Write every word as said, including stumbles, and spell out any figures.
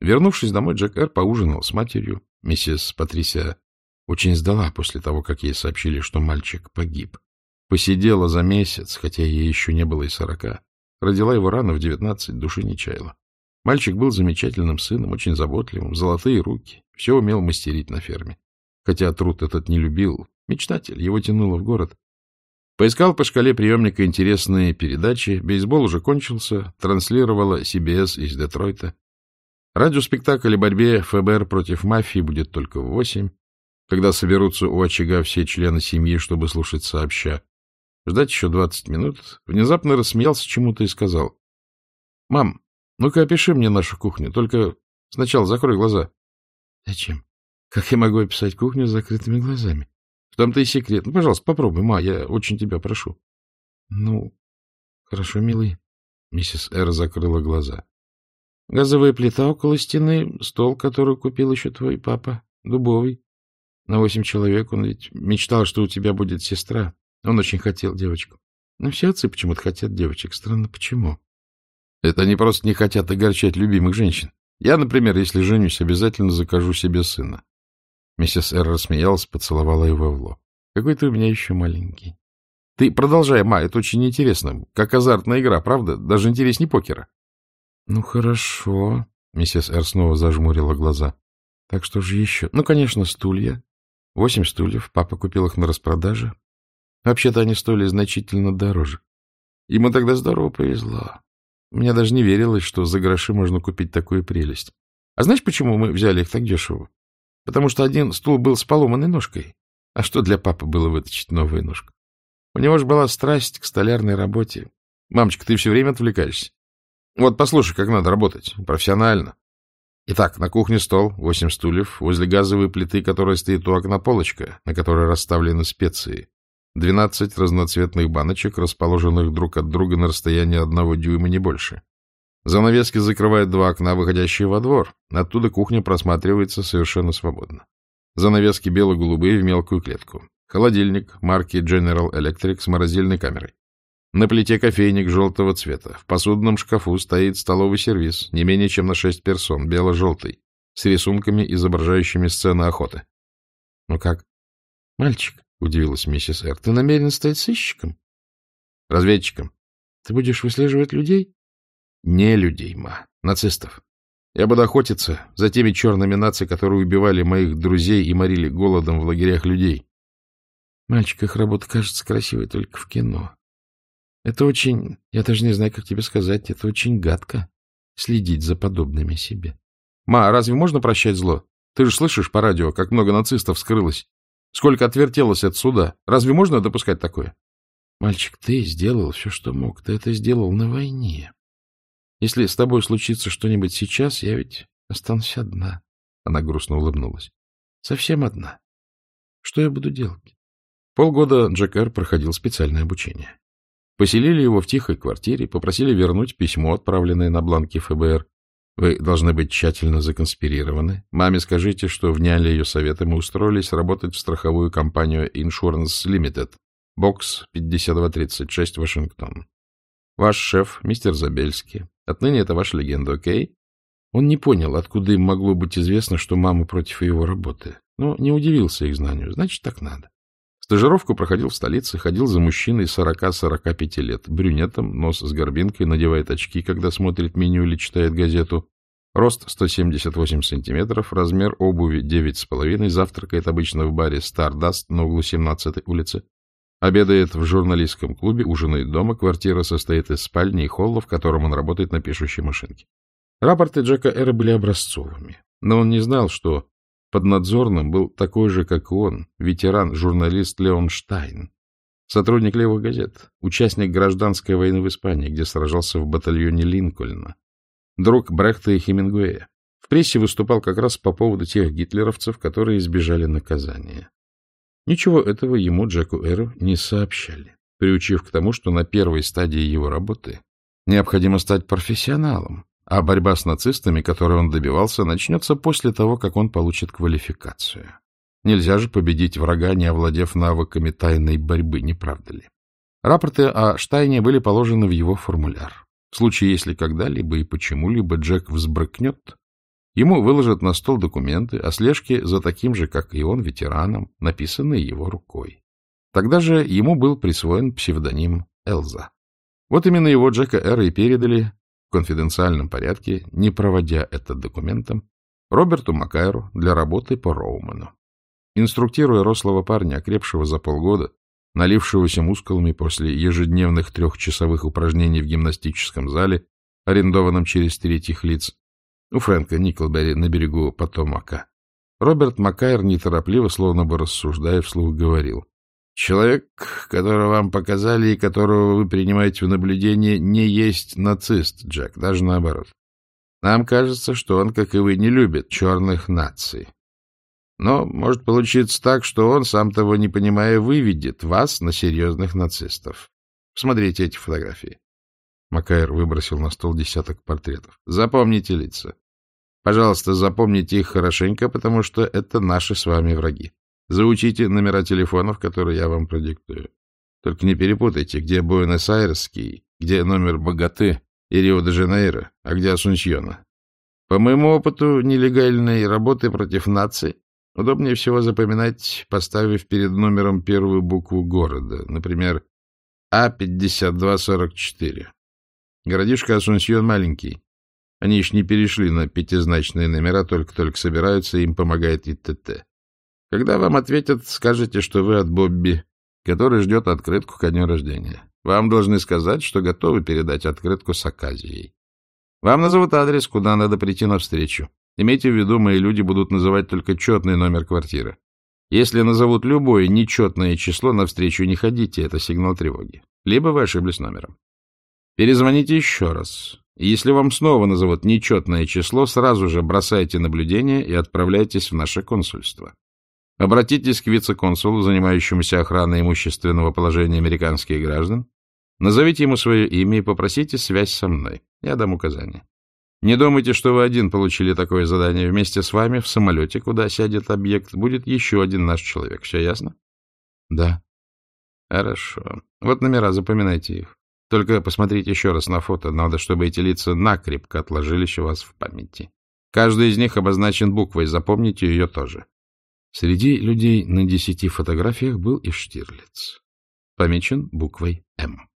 Вернувшись домой, Джек Эр поужинал с матерью. Миссис Патрисия очень сдала после того, как ей сообщили, что мальчик погиб. Посидела за месяц, хотя ей еще не было и сорока. Родила его рано, в девятнадцать, души не чаяла. Мальчик был замечательным сыном, очень заботливым, золотые руки, все умел мастерить на ферме. Хотя труд этот не любил, мечтатель, его тянуло в город. Поискал по шкале приемника интересные передачи, бейсбол уже кончился, транслировала си би эс из Детройта. Радиоспектакль о борьбе эф бэ эр против мафии будет только в восемь, когда соберутся у очага все члены семьи, чтобы слушать сообща. Ждать еще двадцать минут. Внезапно рассмеялся чему-то и сказал: — Мам, ну-ка опиши мне нашу кухню, только сначала закрой глаза. — Зачем? Как я могу описать кухню с закрытыми глазами? В том-то и секрет. Ну, пожалуйста, попробуй, ма, я очень тебя прошу. — Ну, хорошо, милый. Миссис Эр закрыла глаза. — Газовая плита около стены, стол, который купил еще твой папа, дубовый. На восемь человек. Он ведь мечтал, что у тебя будет сестра. Он очень хотел девочку. Но все отцы почему-то хотят девочек. Странно, почему? Это они просто не хотят огорчать любимых женщин. Я, например, если женюсь, обязательно закажу себе сына. Миссис Эр рассмеялась, поцеловала его в лоб. Какой ты у меня еще маленький. Ты продолжай, ма, это очень интересно. Как азартная игра, правда? Даже интереснее покера. Ну, хорошо. Миссис Эр снова зажмурила глаза. Так что же еще? Ну, конечно, стулья. Восемь стульев. Папа купил их на распродаже. Вообще-то они стоили значительно дороже. Ему тогда здорово повезло. Мне даже не верилось, что за гроши можно купить такую прелесть. А знаешь, почему мы взяли их так дешево? Потому что один стул был с поломанной ножкой. А что для папы было вытащить новую ножку? У него же была страсть к столярной работе. Мамочка, ты все время отвлекаешься. Вот послушай, как надо работать. Профессионально. Итак, на кухне стол, восемь стульев, возле газовой плиты, которая стоит у окна, полочка, на которой расставлены специи. Двенадцать разноцветных баночек, расположенных друг от друга на расстоянии одного дюйма, не больше. Занавески закрывают два окна, выходящие во двор. Оттуда кухня просматривается совершенно свободно. Занавески бело-голубые в мелкую клетку. Холодильник марки General Electric с морозильной камерой. На плите кофейник желтого цвета. В посудном шкафу стоит столовый сервиз, не менее чем на шесть персон, бело-желтый, с рисунками, изображающими сцены охоты. — Ну как? — Мальчик, — удивилась миссис Эр, — ты намерен стать сыщиком? — Разведчиком. — Ты будешь выслеживать людей? — Не людей, ма, нацистов. Я буду охотиться за теми черными нациями, которые убивали моих друзей и морили голодом в лагерях людей. — Мальчик, их работа кажется красивой только в кино. Это очень, я даже не знаю, как тебе сказать, это очень гадко следить за подобными себе. Ма, разве можно прощать зло? Ты же слышишь по радио, как много нацистов скрылось. Сколько отвертелось от суда. Разве можно допускать такое? Мальчик, ты сделал все, что мог. Ты это сделал на войне. Если с тобой случится что-нибудь сейчас, я ведь останусь одна. Она грустно улыбнулась. Совсем одна. Что я буду делать? Полгода Джек Эр проходил специальное обучение. Поселили его в тихой квартире, попросили вернуть письмо, отправленное на бланке эф бэ эр. Вы должны быть тщательно законспирированы. Маме скажите, что вняли ее советом и устроились работать в страховую компанию Insurance Limited, бокс пятьдесят два тридцать шесть, Вашингтон. Ваш шеф, мистер Забельский. Отныне это ваша легенда, окей? Он не понял, откуда им могло быть известно, что мама против его работы. Но не удивился их знанию. Значит, так надо. Стажировку проходил в столице, ходил за мужчиной сорока-сорока пяти лет, брюнетом, нос с горбинкой, надевает очки, когда смотрит меню или читает газету. Рост сто семьдесят восемь сантиметров, размер обуви девять с половиной, завтракает обычно в баре Stardust на углу семнадцатой улицы. Обедает в журналистском клубе, ужинает дома, квартира состоит из спальни и холла, в котором он работает на пишущей машинке. Рапорты Джека Эра были образцовыми, но он не знал, что поднадзорным был такой же, как и он, ветеран-журналист Леон Штайн, сотрудник левых газет, участник гражданской войны в Испании, где сражался в батальоне Линкольна, друг Брехта и Хемингуэя. В прессе выступал как раз по поводу тех гитлеровцев, которые избежали наказания. Ничего этого ему, Джеку Эру, не сообщали, приучив к тому, что на первой стадии его работы необходимо стать профессионалом, а борьба с нацистами, которой он добивался, начнется после того, как он получит квалификацию. Нельзя же победить врага, не овладев навыками тайной борьбы, не правда ли? Рапорты о Штайне были положены в его формуляр. В случае, если когда-либо и почему-либо Джек взбрыкнет, Ему выложат на стол документы о слежке за таким же, как и он, ветераном, написанные его рукой. Тогда же ему был присвоен псевдоним Элза. Вот именно его Джека Эра и передали в конфиденциальном порядке, не проводя это документом, Роберту Макайру для работы по Роуману. Инструктируя рослого парня, окрепшего за полгода, налившегося мускулами после ежедневных трехчасовых упражнений в гимнастическом зале, арендованном через третьих лиц, у Фрэнка Никлберри на берегу Потомака, Роберт Макайр неторопливо, словно бы рассуждая вслух, говорил: «Человек, которого вам показали и которого вы принимаете в наблюдение, не есть нацист, Джек, даже наоборот. Нам кажется, что он, как и вы, не любит черных наций. Но может получиться так, что он, сам того не понимая, выведет вас на серьезных нацистов. Посмотрите эти фотографии». Макайр выбросил на стол десяток портретов. «Запомните лица. Пожалуйста, запомните их хорошенько, потому что это наши с вами враги. Заучите номера телефонов, которые я вам продиктую. Только не перепутайте, где Буэнос-Айресский, где номер Богаты и Рио-де-Жанейро, а где Асунсьона. По моему опыту нелегальной работы против наций удобнее всего запоминать, поставив перед номером первую букву города, например, А пятьдесят два сорок четыре. Городишко Асунсьон маленький. Они еще не перешли на пятизначные номера, только-только собираются, им помогает и ТТ. Когда вам ответят, скажете, что вы от Бобби, который ждет открытку ко дню рождения. Вам должны сказать, что готовы передать открытку с оказией. Вам назовут адрес, куда надо прийти навстречу. Имейте в виду, мои люди будут называть только четный номер квартиры. Если назовут любое нечетное число, навстречу не ходите, это сигнал тревоги. Либо вы ошиблись номером. Перезвоните еще раз. И если вам снова назовут нечетное число, сразу же бросайте наблюдение и отправляйтесь в наше консульство. Обратитесь к вице-консулу, занимающемуся охраной имущественного положения американских граждан, назовите ему свое имя и попросите связь со мной. Я дам указания. Не думайте, что вы один получили такое задание. Вместе с вами в самолете, куда сядет объект, будет еще один наш человек. Все ясно? Да. Хорошо. Вот номера, запоминайте их. Только посмотрите еще раз на фото. Надо, чтобы эти лица накрепко отложились у вас в памяти. Каждый из них обозначен буквой. Запомните ее тоже. Среди людей на десяти фотографиях был и Штирлиц. Помечен буквой «М».